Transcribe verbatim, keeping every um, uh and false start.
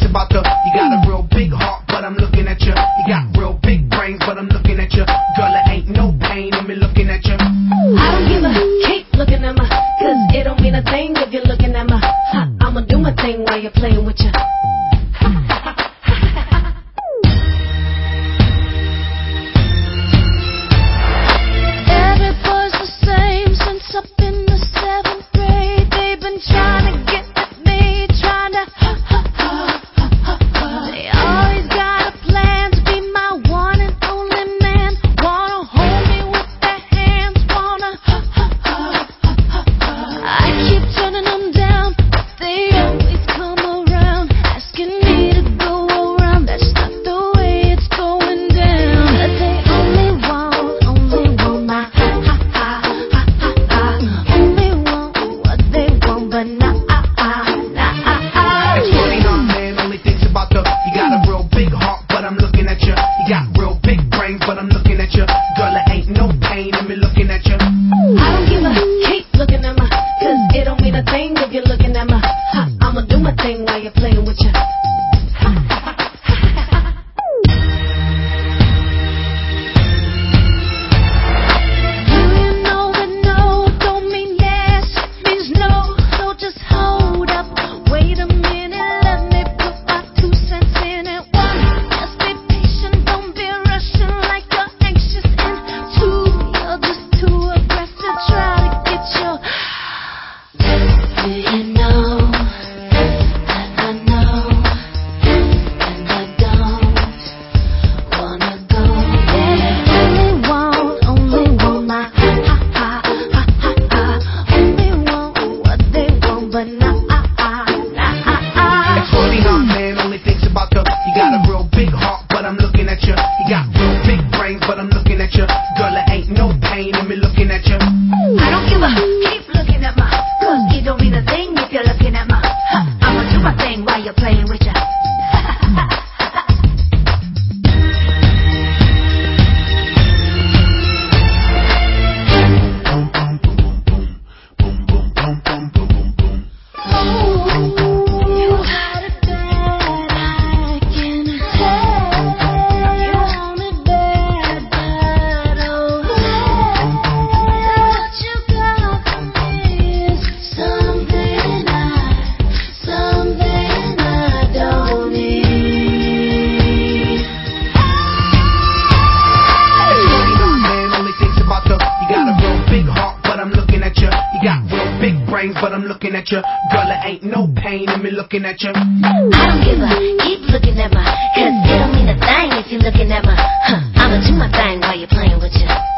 about the. You got a real big heart, but I'm looking at you. You got real big brains, but I'm looking at you. Girl, it ain't no pain in me looking at you. I don't give a keep looking at my, cause it don't mean a thing if you're looking at my. Ha, I'ma do my thing while you're playing with you. Every boy's the same since up in the seventh grade. They've been trying to get with me, trying to. They always got a plan to be my one and only man. Wanna hold me with their hands, wanna. I keep turning them down, but they always come around, asking me to go around. That's not the way it's going down. But they only want, only want my ha ha ha ha ha ha. Only want what they want, but not ah ah, not ah ah. It's funny how man only thinks about the. You got a real big heart, but I'm looking at you. You got real big brains, but I'm looking at you. Girl, it ain't no pain in me looking at you. I don't give a keep looking at my, cause it don't mean a thing if you're looking at my. Ha, I'ma do my thing while you're playing with you. Do you know that no don't mean yes, it means no. So just hold up, wait a minute, let me put my two cents in it. One, just be patient, don't be rushing like you're anxious. And two, you're just too aggressive, try to get your. Do you know that I know, and I don't wanna go? Yeah, only want, only want my ha ha ha ha ha ha. Only want what they want, but not ah ah, not ah ah. It's funny how man only thinks about the. You got a real big heart, but I'm looking at you. You got real big brains, but I'm looking at you. Girl, it ain't no pain in me looking at you. I don't give a keep looking at my, cause it don't mean a thing if you're looking at my. Ha, I'ma do my thing while you're playing with you. You got it bad, I can tell. You want it bad, bad, oh. What you got for me is something I, something I don't need. It's funny how man only thinks about the. You got a real big heart, but I'm looking at you. You got real big brains, but I'm looking at you. Girl, it ain't no pain in me looking at you. I don't give a keep looking at my, cause it don't mean a thing if you're looking at my. Huh, I'ma do my thing while you're playing with you.